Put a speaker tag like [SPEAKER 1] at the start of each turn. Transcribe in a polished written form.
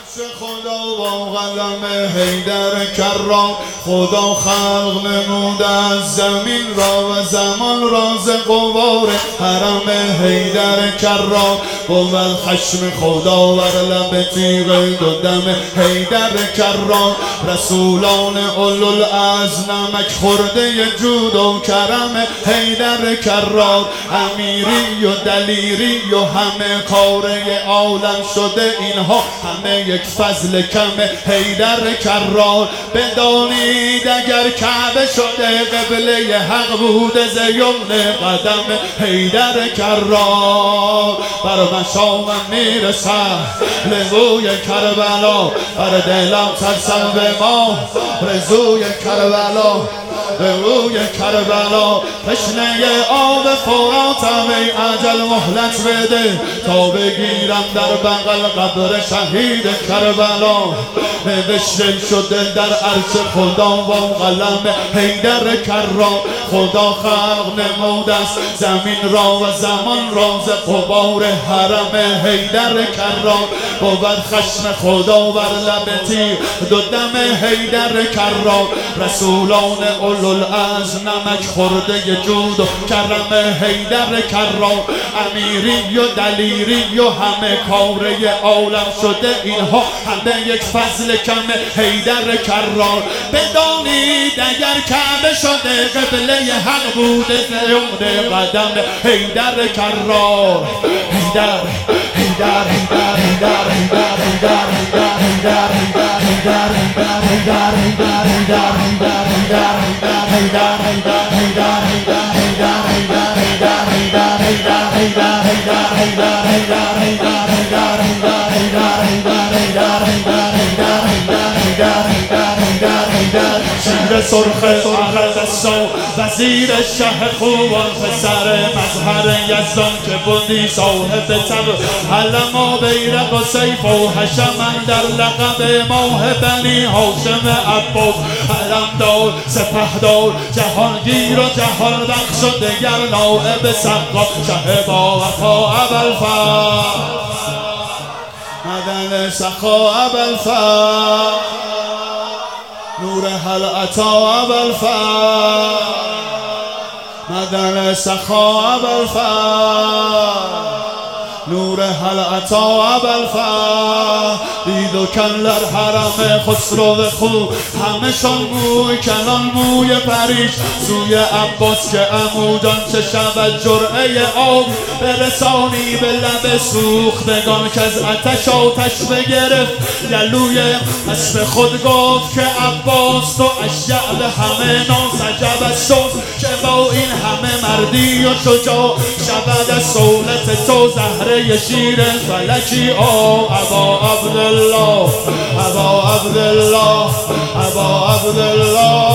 [SPEAKER 1] خدا با قلم حیدر کرام خدا خلق نمود از زمین را و زمان راز قوار حرم حیدر کرام بود خشم خدا بر لب تیغ دو دم حیدر کرام رسولان اولوالعزم نمک خورده جود و کرم حیدر کرام امیری و دلیری و همه کاره عالم شده اینها همه یک فضل کم حیدر کرار بدانید اگر کعبه شده قبله حق بوده ز یمن قدم حیدر کرار بر مشامم میرسد لبوی کربلا بر دلم ترسم به ما رزوی کربلا روی کربلا تشنه آب فراتم ای اجل مهلت بده تا بگیرم در بغل قبر شهید کربلا نوشته شده در عرش خدا با قلم حیدر کرام خدا خلق نمود است زمین را و زمان راز قبار حرم حیدر کرام بود خشم خدا بر لب تیغ دو دم حیدر کرام رسولان اولوالعزم نمک خورده جود و کرم حیدر کرام امیری و دلیری و همه کاره عالم شده اینها همه یک فضل کم حیدر کرام بدانید اگر کعبه شده قبله حق بوده ز یمن قدم حیدر کرام حیدر حیدر حیدر حیدر حیدر حیدر حیدر حیدر حیدر شیر سرخ عربستان وزیر شه خوبان پسر مظهر یزدان که بودی صاحب تب علم و بیرق و سیف و حشم در لقب ماه بنی هاشم عباس علمدار سپهدار جهانگیر و جهان بخش و دگر نائب سقا شه با وفا ابوالفضل مدن سخا ابوالفضل نور هل عطا ابوالفضل مدن سخا ابوالفضل نور هل عطا ابوالفضل دید و کلر حرم خسرو خوب همشان موی کنان موی پریش سوی عباس که عمودان چه شود جرعه آب برسانی به لب سوختگان که از آتش آتش بگرفت گلوی اسب خود گفت که عباس تو اشجع به همه ناسجب است که با این همه مردی و شجاع شود از سولت تو زهره شیر فلکی ابا عبدالله ابا عبدالله ابا عبدالله